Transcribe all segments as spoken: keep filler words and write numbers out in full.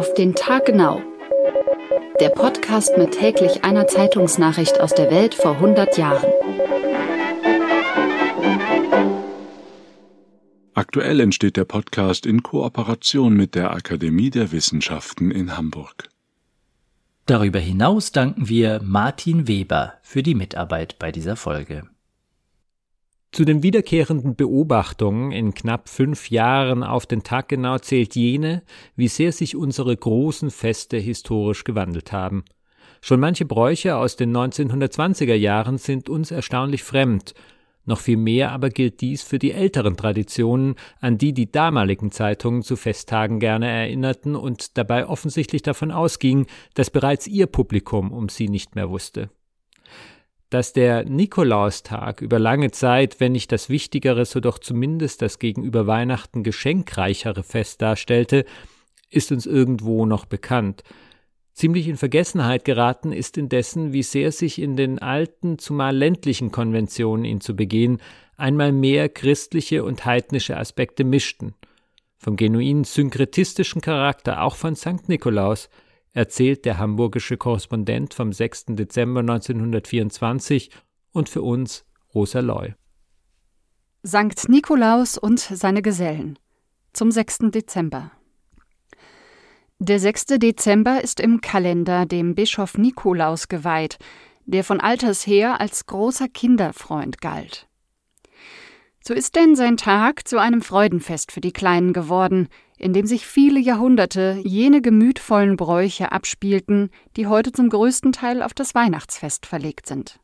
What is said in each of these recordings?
Auf den Tag genau. Der Podcast mit täglich einer Zeitungsnachricht aus der Welt vor hundert Jahren. Aktuell entsteht der Podcast in Kooperation mit der Akademie der Wissenschaften in Hamburg. Darüber hinaus danken wir Martin Weber für die Mitarbeit bei dieser Folge. Zu den wiederkehrenden Beobachtungen in knapp fünf Jahren auf den Tag genau zählt jene, wie sehr sich unsere großen Feste historisch gewandelt haben. Schon manche Bräuche aus den neunzehnhundertzwanziger Jahren sind uns erstaunlich fremd. Noch viel mehr aber gilt dies für die älteren Traditionen, an die die damaligen Zeitungen zu Festtagen gerne erinnerten und dabei offensichtlich davon ausgingen, dass bereits ihr Publikum um sie nicht mehr wusste. Dass der Nikolaustag über lange Zeit, wenn nicht das wichtigere, so doch zumindest das gegenüber Weihnachten geschenkreichere Fest darstellte, ist uns irgendwo noch bekannt. Ziemlich in Vergessenheit geraten ist indessen, wie sehr sich in den alten, zumal ländlichen Konventionen, ihn zu begehen, einmal mehr christliche und heidnische Aspekte mischten. Vom genuin synkretistischen Charakter auch von Sankt Nikolaus erzählt der hamburgische Korrespondent vom sechsten Dezember neunzehnhundertvierundzwanzig und für uns Rosa Loy. Sankt Nikolaus und seine Gesellen zum sechsten Dezember. Der sechste Dezember ist im Kalender dem Bischof Nikolaus geweiht, der von alters her als großer Kinderfreund galt. So ist denn sein Tag zu einem Freudenfest für die Kleinen geworden, in dem sich viele Jahrhunderte jene gemütvollen Bräuche abspielten, die heute zum größten Teil auf das Weihnachtsfest verlegt sind.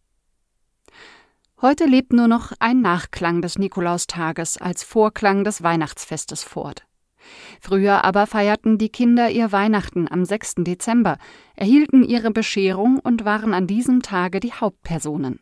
Heute lebt nur noch ein Nachklang des Nikolaustages als Vorklang des Weihnachtsfestes fort. Früher aber feierten die Kinder ihr Weihnachten am sechsten Dezember, erhielten ihre Bescherung und waren an diesem Tage die Hauptpersonen.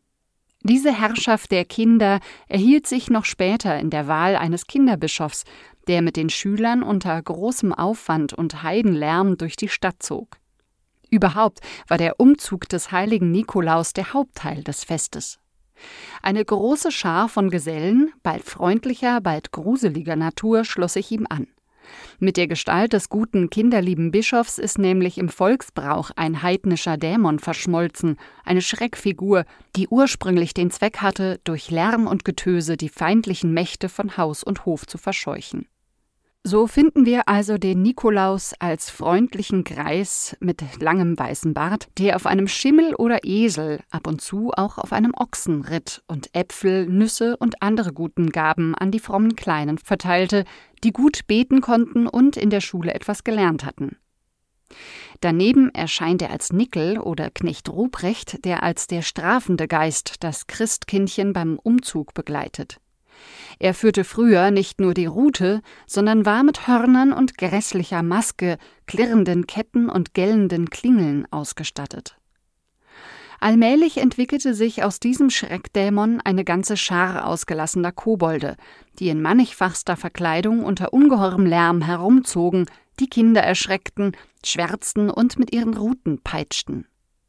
Diese Herrschaft der Kinder erhielt sich noch später in der Wahl eines Kinderbischofs, der mit den Schülern unter großem Aufwand und Heidenlärm durch die Stadt zog. Überhaupt war der Umzug des heiligen Nikolaus der Hauptteil des Festes. Eine große Schar von Gesellen, bald freundlicher, bald gruseliger Natur, schloss sich ihm an. Mit der Gestalt des guten, kinderlieben Bischofs ist nämlich im Volksbrauch ein heidnischer Dämon verschmolzen, eine Schreckfigur, die ursprünglich den Zweck hatte, durch Lärm und Getöse die feindlichen Mächte von Haus und Hof zu verscheuchen. So finden wir also den Nikolaus als freundlichen Greis mit langem weißen Bart, der auf einem Schimmel oder Esel, ab und zu auch auf einem Ochsen ritt und Äpfel, Nüsse und andere guten Gaben an die frommen Kleinen verteilte, die gut beten konnten und in der Schule etwas gelernt hatten. Daneben erscheint er als Nickel oder Knecht Ruprecht, der als der strafende Geist das Christkindchen beim Umzug begleitet. Er führte früher nicht nur die Rute, sondern war mit Hörnern und grässlicher Maske, klirrenden Ketten und gellenden Klingeln ausgestattet. Allmählich entwickelte sich aus diesem Schreckdämon eine ganze Schar ausgelassener Kobolde, die in mannigfachster Verkleidung unter ungeheurem Lärm herumzogen, die Kinder erschreckten, schwärzten und mit ihren Ruten peitschten.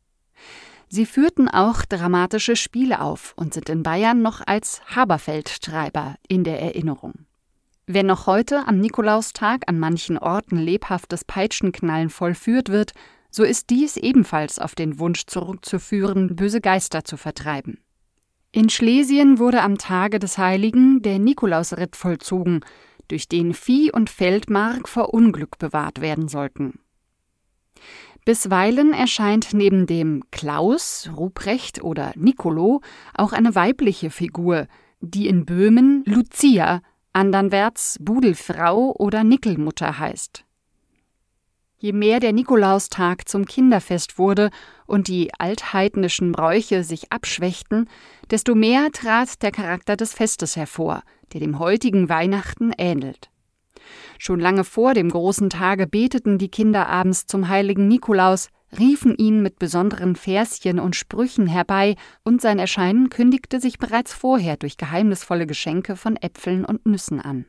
Sie führten auch dramatische Spiele auf und sind in Bayern noch als Haberfeldtreiber in der Erinnerung. Wenn noch heute am Nikolaustag an manchen Orten lebhaftes Peitschenknallen vollführt wird, so ist dies ebenfalls auf den Wunsch zurückzuführen, böse Geister zu vertreiben. In Schlesien wurde am Tage des Heiligen der Nikolausritt vollzogen, durch den Vieh und Feldmark vor Unglück bewahrt werden sollten. Bisweilen erscheint neben dem Klaus, Ruprecht oder Nicolo auch eine weibliche Figur, die in Böhmen Lucia, anderwärts Budelfrau oder Nickelmutter heißt. Je mehr der Nikolaustag zum Kinderfest wurde und die altheidnischen Bräuche sich abschwächten, desto mehr trat der Charakter des Festes hervor, der dem heutigen Weihnachten ähnelt. Schon lange vor dem großen Tage beteten die Kinder abends zum heiligen Nikolaus, riefen ihn mit besonderen Verschen und Sprüchen herbei, und sein Erscheinen kündigte sich bereits vorher durch geheimnisvolle Geschenke von Äpfeln und Nüssen an.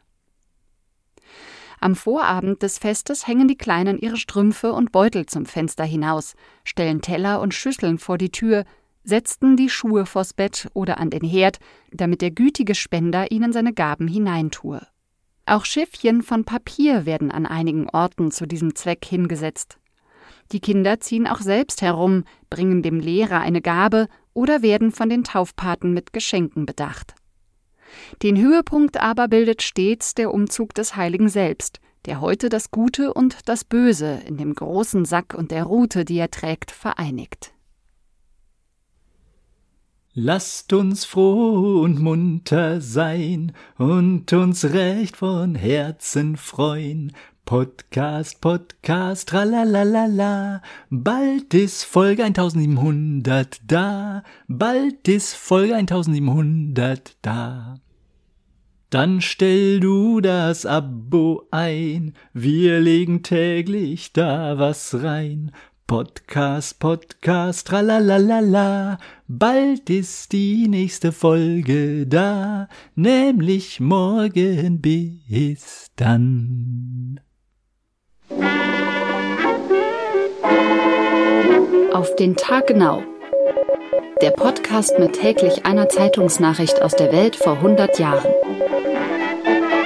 Am Vorabend des Festes hängen die Kleinen ihre Strümpfe und Beutel zum Fenster hinaus, stellen Teller und Schüsseln vor die Tür, setzten die Schuhe vors Bett oder an den Herd, damit der gütige Spender ihnen seine Gaben hineintue. Auch Schiffchen von Papier werden an einigen Orten zu diesem Zweck hingesetzt. Die Kinder ziehen auch selbst herum, bringen dem Lehrer eine Gabe oder werden von den Taufpaten mit Geschenken bedacht. Den Höhepunkt aber bildet stets der Umzug des Heiligen selbst, der heute das Gute und das Böse in dem großen Sack und der Rute, die er trägt, vereinigt. Lasst uns froh und munter sein und uns recht von Herzen freuen. Podcast, Podcast, tralalala, bald ist Folge eintausendsiebenhundert da, bald ist Folge eintausendsiebenhundert da. Dann stell du das Abo ein, wir legen täglich da was rein. Podcast, Podcast, tralalala, bald ist die nächste Folge da, nämlich morgen. Bis dann. Auf den Tag genau. Der Podcast mit täglich einer Zeitungsnachricht aus der Welt vor hundert Jahren.